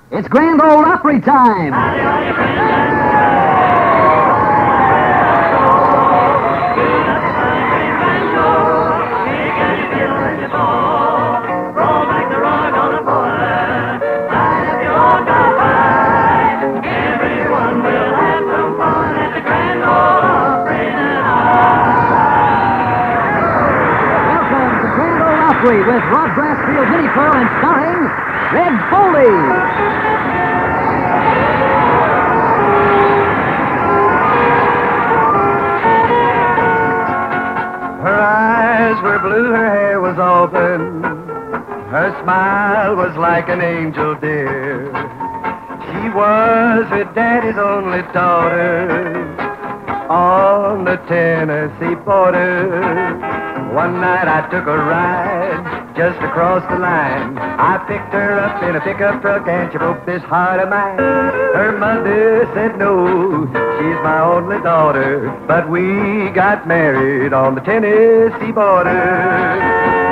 It's Grand Ole Opry time. With Rod Brasfield, Minnie Pearl, and starring Red Foley. Her eyes were blue, her hair was auburn. Her smile was like an angel dear. She was her daddy's only daughter on the Tennessee border. One night I took a ride just across the line. I picked her up in a pickup truck and she broke this heart of mine. Her mother said no, she's my only daughter, but we got married on the Tennessee border.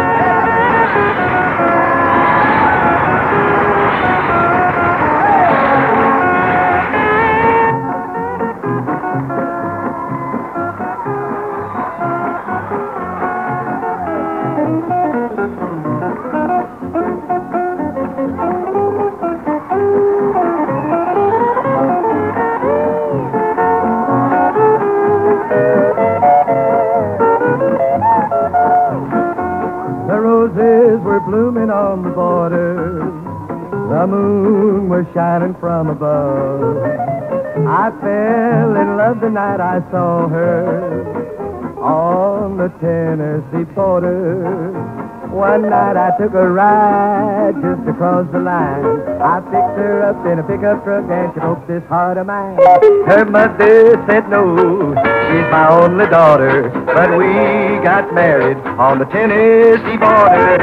Blooming on the border, the moon was shining from above. I fell in love the night I saw her on the Tennessee border. One night I took a ride just across the line. I picked her up in a pickup truck and she broke this heart of mine. Her mother said no, she's my only daughter, but we got married on the Tennessee border.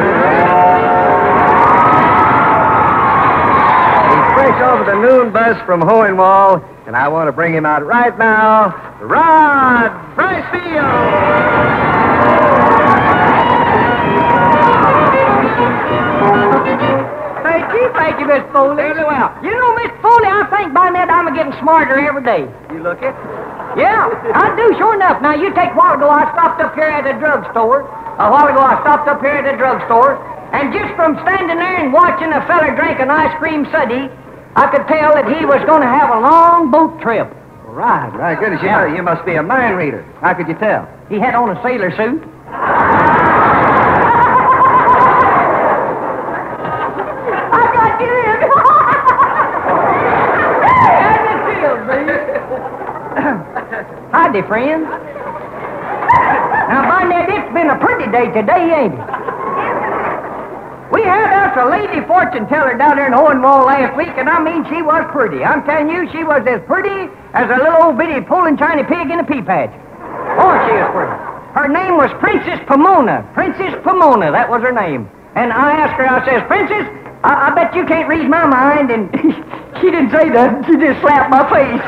He's fresh over the noon bus from Hohenwald, and I want to bring him out right now, Rod Brasfield. Thank you, Miss Foley. Very well. You know, Miss Foley, I think by that I'm getting smarter every day. You look it? Yeah, I do, sure enough. Now, you take a while ago, I stopped up here at the drugstore. And just from standing there and watching a feller drink an ice cream suddy, I could tell that he was going to have a long boat trip. Right, goodness, you must be a mind reader. How could you tell? He had on a sailor suit. Howdy, friends. Now, Barnett, it's been a pretty day today, ain't it? We had us a lady fortune teller down there in Hohenwald last week, and I mean, she was pretty. I'm telling you, she was as pretty as a little old bitty Poland China pig in a pea patch. Oh, she was pretty. Her name was Princess Pomona. Princess Pomona, that was her name. And I asked her, I says, Princess, I bet you can't read my mind, and she didn't say that. She just slapped my face.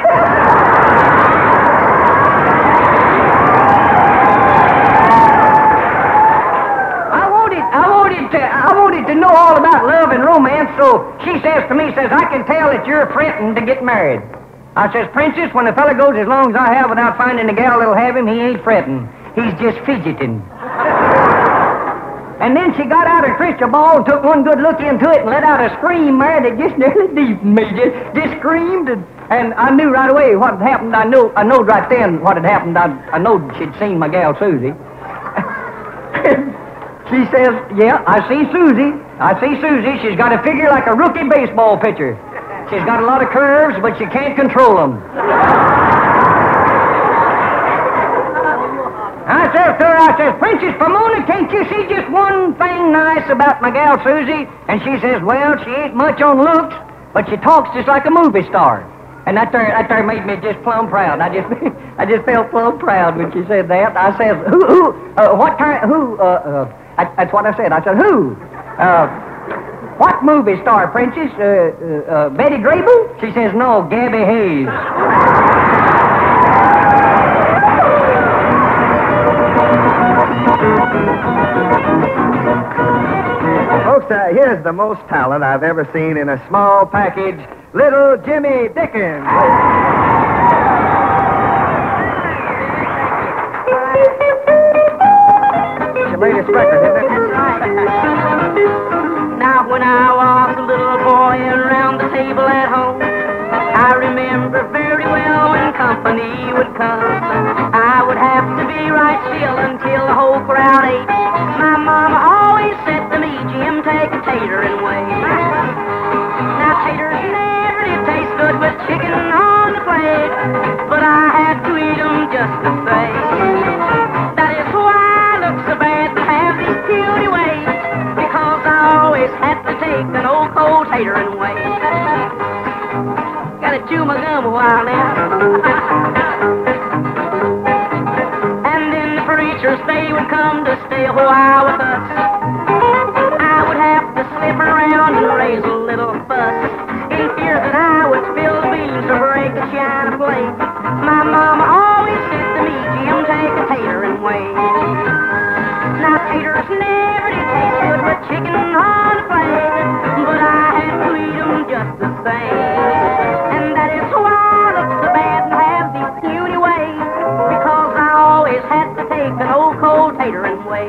I wanted to know all about love and romance, so she says to me, I can tell that you're fretting to get married. I says, Princess, when a fella goes as long as I have without finding a gal that'll have him, he ain't fretting. He's just fidgeting. And then she got out her crystal ball and took one good look into it and let out a scream there that just nearly deepened me. Just screamed, and I knew right away what had happened. I knowed right then what had happened. I knowed she'd seen my gal Susie. She says, yeah, I see Susie. She's got a figure like a rookie baseball pitcher. She's got a lot of curves, but she can't control them. I says, Princess Pomona, can't you see just one thing nice about my gal Susie? And she says, well, she ain't much on looks, but she talks just like a movie star. And that there made me just plumb proud. I just felt plumb proud when she said that. I says, that's what I said. I said, who? What movie star, Princess? Betty Grable? She says, no, Gabby Hayes. Folks, here's the most talent I've ever seen in a small package, little Jimmy Dickens. It's your latest record, isn't it? That's right. Now, when I was a little boy around the table at home, I remember very well when company would come. I would have to be right still until the whole crowd ate. My mama always said to me, Jim, take a tater and wait. Now, taters never did taste good with chicken on the plate, but I had to eat them just the same. That is why I look so bad and have these puny ways, because I always had to take an old cold tater and wait. Gotta chew my gum a while now. And then the preachers, they would come to stay a while with us. I would have to slip around and raise a little fuss, in fear that I would spill the beans or break a china plate. My mama always said to me, Jim, take a tater and wait. Now, taters never did taste good with chicken on the plate, but I had to eat them just the same. And that is why I look so bad and have these puny ways, because I always had to take an old cold tater and wait.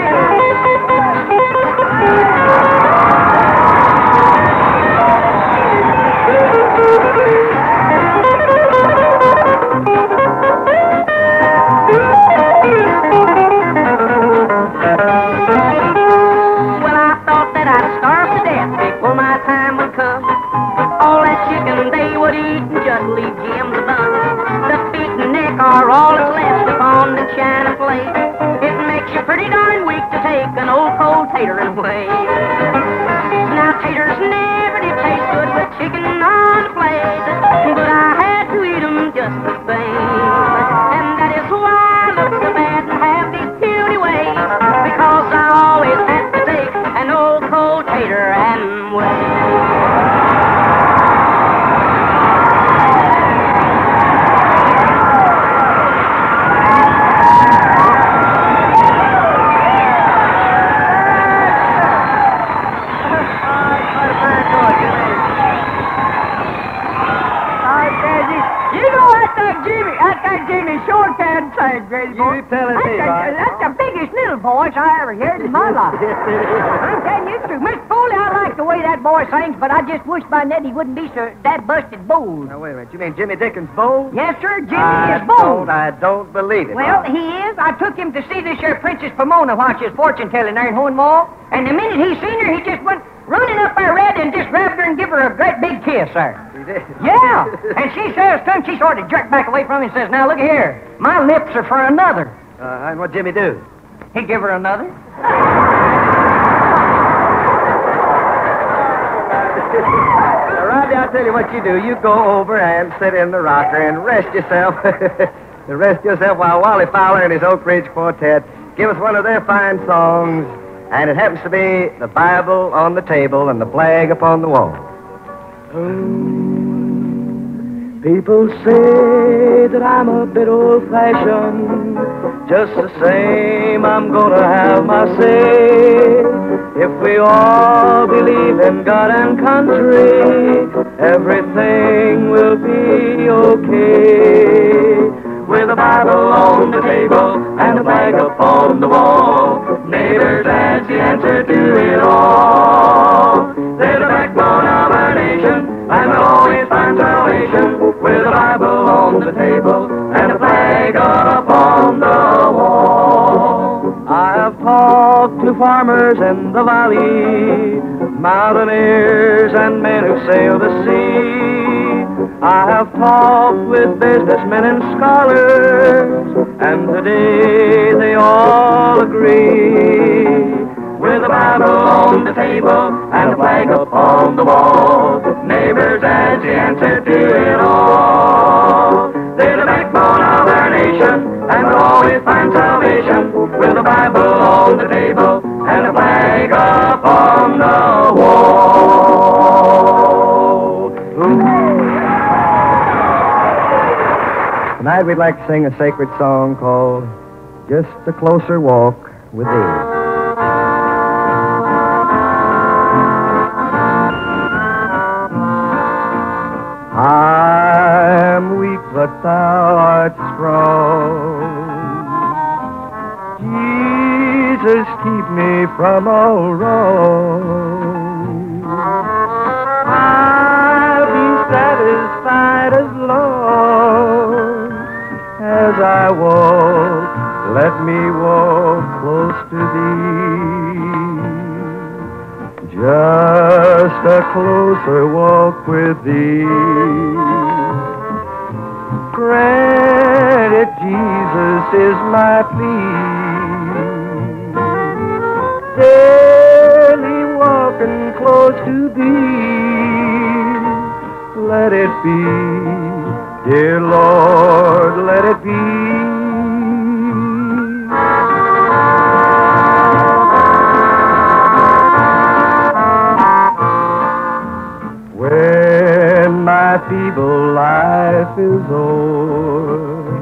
Well, I thought that I'd starve to death before my time would come. All that chicken they would eat and just leave Jim the bun. The feet and neck are all that's left upon the china plate. It makes you pretty darn weak to take an old cold tater and wait. Now, taters never did taste good with chicken on the plate, but I had to eat them just the same. And that is why I look so bad and have these puny ways, because I always had to take an old cold tater and wait. You tell it me, Bob. That's the biggest little voice I ever heard in my life. I'm telling you the truth. Miss Foley, I like the way that boy sings, but I just wish my Nettie wouldn't be so that busted bold. Now, wait a minute. You mean Jimmy Dickens bold? Yes, sir. Jimmy is bold. I don't believe it. Well, Bob. he is. I took him to see this here Princess Pomona while she was fortune telling there in Hohen Mall, and the minute he seen her, he just went running up there red and just grabbed her and give her a great big kiss, sir. He did. Yeah. And she says to him, she sort of jerked back away from him and says, now, look here. My lips are for another. And what'd Jimmy do? He give her another. Now, Rodney, I'll tell you what you do. You go over and sit in the rocker and rest yourself. Rest yourself while Wally Fowler and his Oak Ridge Quartet give us one of their fine songs. And it happens to be the Bible on the table and the flag upon the wall. People say that I'm a bit old-fashioned. Just the same, I'm gonna have my say. If we all believe in God and country, everything will be okay. With a Bible on the table and a flag upon the wall, neighbors, that's the answer to it all. They're the backbone of our nation, and we'll always find salvation with a Bible on the table and a flag upon the wall. I have talked to farmers in the valley, mountaineers and men who sail the sea. I have talked with businessmen and scholars, and today they all agree. With a Bible on the table and a flag upon the wall, neighbors, that's the answer to it all. They're the backbone of our nation, and we'll always find salvation with a Bible on the table and a flag upon the wall. Tonight we'd like to sing a sacred song called Just a Closer Walk with Thee. from all wrong. I'll be satisfied as long as I walk. Let me walk close to thee. Just a closer walk with thee. Granted, Jesus is my plea. Daily walking close to thee. Let it be, dear Lord, let it be. When my feeble life is o'er,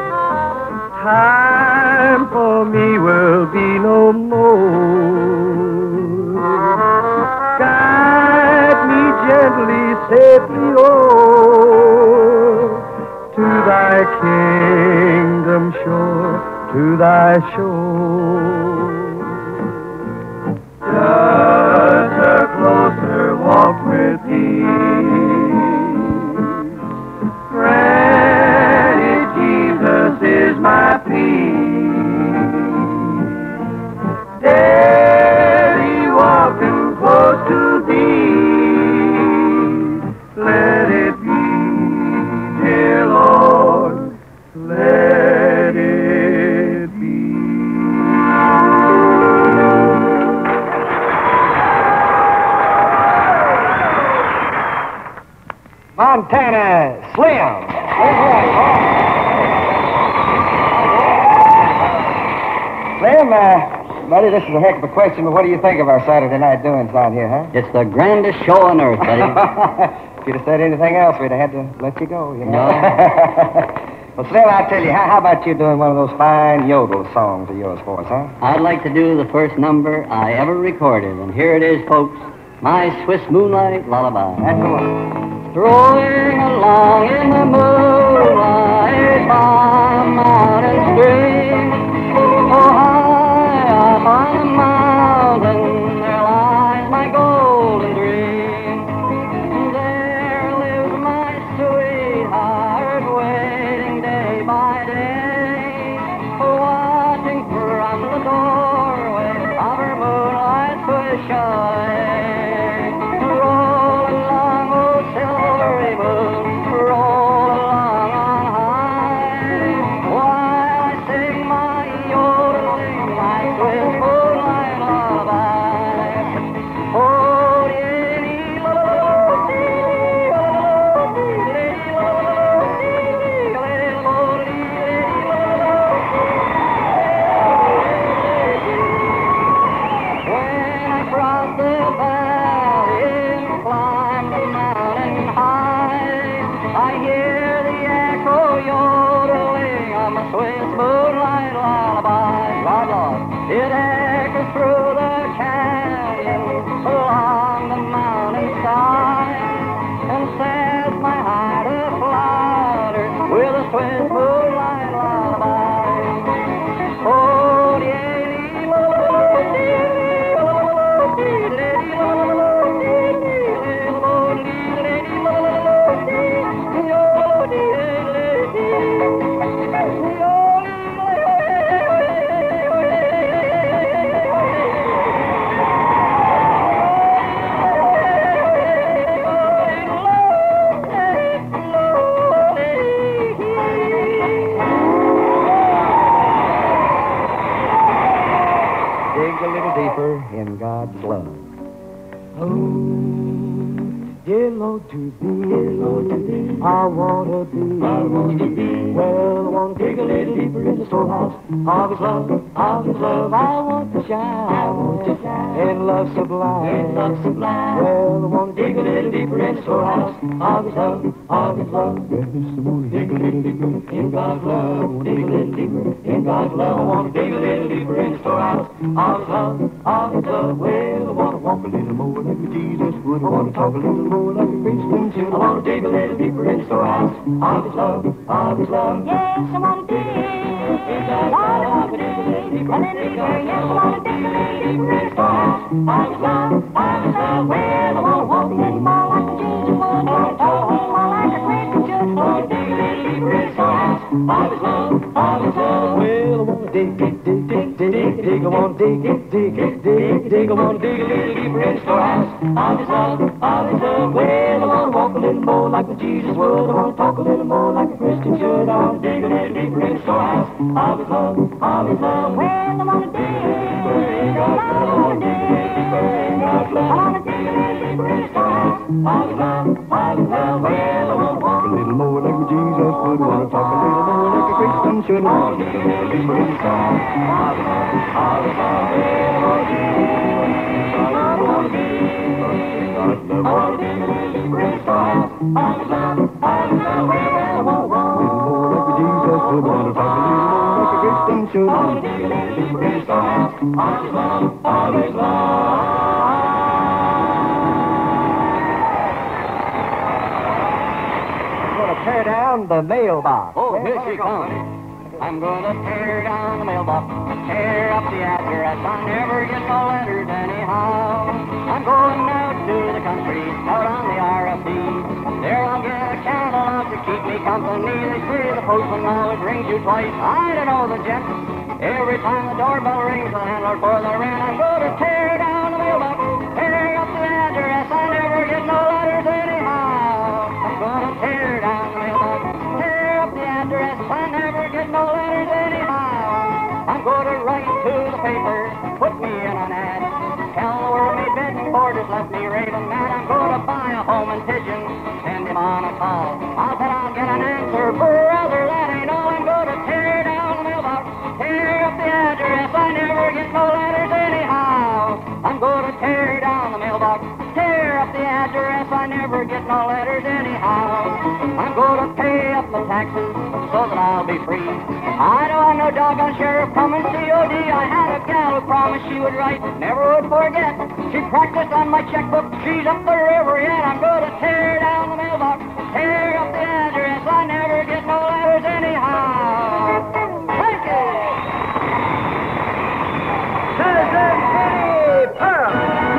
time for me will be no more. Guide me gently, safely o'er to thy kingdom shore, to thy shore. Just a closer walk with thee. Granted, Jesus is my plea. Daily walking close to thee. Let it be, dear Lord, let it be. Montana Slim. Slim, buddy, this is a heck of a question, but what do you think of our Saturday night doings out here, huh? It's the grandest show on earth, buddy. If you'd have said anything else, we'd have had to let you go, you know. No. Well, Slim, I tell you, how about you doing one of those fine yodel songs of yours for us, huh? I'd like to do the first number I ever recorded, and here it is, folks. My Swiss Moonlight Lullaby. That's the one. Strolling along in the moonlight by a mountain stream. Oh, high up on the mountain, there lies my golden dream. There lives my sweetheart, waiting day by day, watching from the doorway of her moonlight Swiss chalet. Roll along, oh silvery moon, roll along on high, while I sing my yodeling, my Swiss moonlight lullaby. Oh, dee lo dee lo dee lo when I cross the valley and climb the mountain high, I hear the echo yodeling on the Swiss moonlight lullaby. Lord, Lord, it echoes through the canyon, along the mountainside, and sets my heart aflutter with a Swiss moonlight lullaby. Oh, dee lo dee lo dee lo Dig a little deeper in God's love. Oh, dear Lord, to thee, I wanna be. Well, I wanna dig a little deeper in the storehouse of His love, I want to shine, in love sublime. Well, I I want to dig a little deeper in the storehouse of His love, of His love. Yes, I want to dig a little deeper in God's love. I want to dig a little deeper in God's love. I want to dig a little deeper in the storehouse of His love, of His love. Well, I want to walk a little more like Jesus would. I want to talk a little more like a Christian should. I want to dig a little deeper in the storehouse of His love, of His love. Yes, I want to dig. Lord, I want to dig a little deeper. Yes, I want to dig a little deeper in the storehouse of His love, of His love. Well, I want to walk a little more like a Jesus would. I want to talk a little more like a Christian should. I want to dig a little deeper in the storehouse of His love, of His love. Well, I want to dig. I want to dig. I want to dig a little deeper in the storehouse of His love, of His love. Well, I want to walk a little more like what Jesus would. I want to talk a little more like a Christian should. I want to dig a little deeper in the storehouse of His love, of His love. Well, I want to dig. I want to dig. I want to dig a little deeper in the storehouse of His love, of His love. Well, I want to walk A little more like what Jesus would. I want to talk a little more like a Christian should. I want to dig a little deeper in the storehouse of His love, of His love. Tear down the mailbox. Oh, here she comes. I'm gonna tear down the mailbox, tear up the address. I never get no letters anyhow. I'm going out to the country, out on the RFP. There I'll get a catalog to keep me company. They say the postman always rings you twice. I don't know the gent. Every time the doorbell rings, the landlord for the rent. I'm gonna tear down the mailbox, tear up the address. I never get no letters anyhow. I'm gonna tear down the mailbox, tear up the address. I never get no letters anyhow. I'm gonna write to the paper, put me in an ad. Tell the world me bed and board has left me raving mad. I'm gonna buy a home in Pigeon, send him on a call. I'll bet I'll get an answer, brother, that ain't all. I'm gonna tear down the mailbox, tear up the address. I never get no letters anyhow. I'm gonna tear down the mailbox, tear up the address. I never get no letters anyhow. I'm gonna pay up my taxes so that I'll be free. I don't want no doggone sheriff coming COD. I had a gal who promised she would write, never would forget. She practiced on my checkbook, she's up the river yet. I'm gonna tear down the mailbox, tear up the address. I never get no letters anyhow. Thank you. Citizen Kitty Pearl.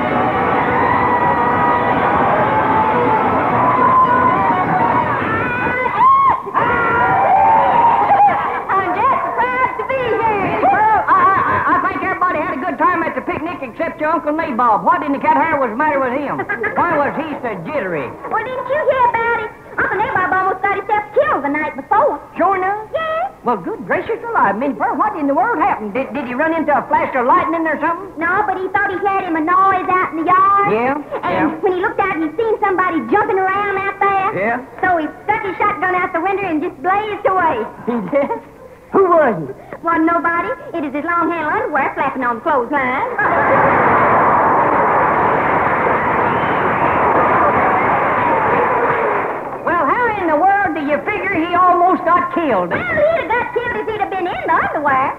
I'm just proud to be here. Well, I think everybody had a good time at the picnic except your Uncle Nabob. What in the cat hair was the matter with him? Why was he so jittery? Well, didn't you hear about it? Uncle Nabob almost got himself killed the night before. Sure enough? Yes. Well, good gracious alive, Minnie Pearl, what in the world happened? Did he run into a flash of lightning or something? No, but he thought he heard him a noise out in the yard. Yeah, And when he looked out, he seen somebody jumping around out there. Yeah. So he stuck his shotgun out the window and just blazed away. He did? Who was it? Wasn't nobody. It is his long-handled underwear flapping on the clothesline. Well, how in the world do you figure he almost got killed? Well, he'd have got killed if he'd have been in the underwear.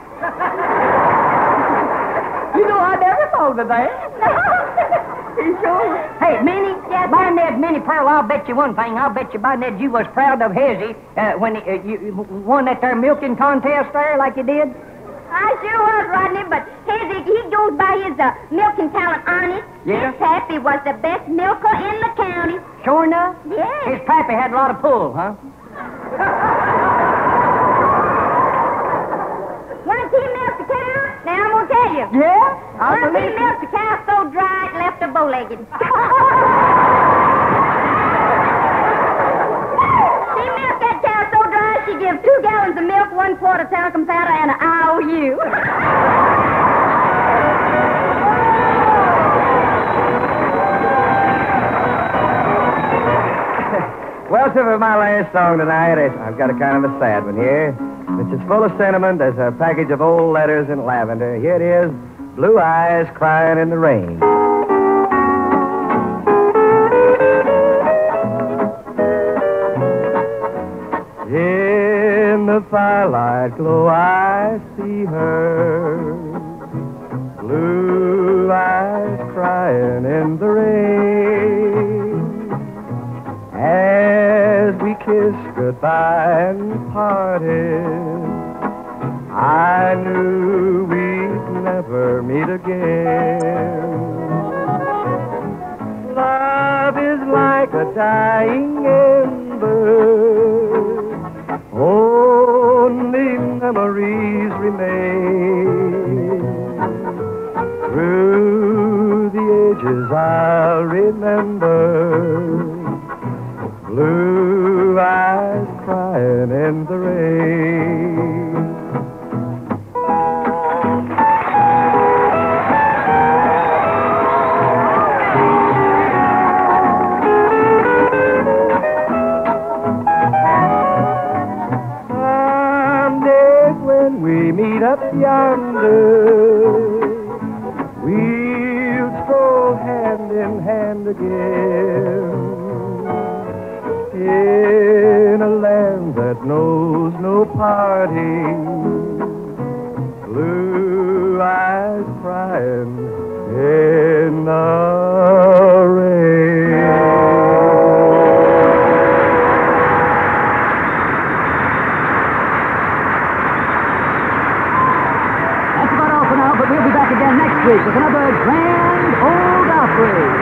You know, I never thought of that. You sure? Hey, Minnie, Yes, by Ned, Minnie Pearl, I'll bet you one thing. I'll bet you by Ned you was proud of Hezzy when you won that there milking contest there like you did. I sure was, Rodney, but he goes by his milking talent honest. Yeah? His pappy was the best milker in the county. Sure enough? Yes. His pappy had a lot of pull, huh? Once he milked the cow, now I'm going to tell you. Yeah? I Once he believe you. milked the cow so dry it left her bow-legged. She milked that cow so dry she gives 2 gallons of milk, 1 quart of talcum powder, and an IOU. Well, sir, for my last song tonight, I've got a kind of a sad one here. It's as full of sentiment as a package of old letters in lavender. Here it is, Blue Eyes Crying in the Rain. firelight glow I see her, blue eyes crying in the rain. As we kissed goodbye and parted, I knew we'd never meet again. Love is like a dying ember, only memories remain. Through the ages I'll remember blue eyes crying in the rain. Someday when we meet up yonder, we'll stroll hand in hand again, in a land that knows no parting, blue eyes crying in the rain. That's about all for now, but we'll be back again next week with another Grand Old Opry.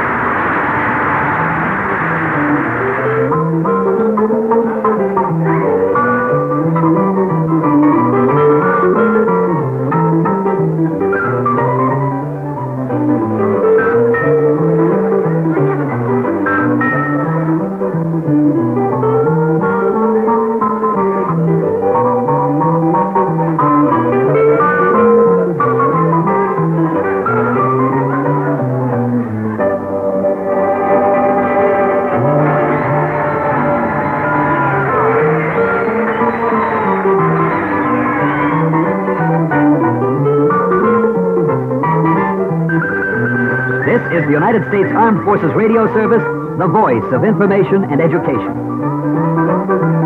This is the United States Armed Forces Radio Service, the voice of information and education.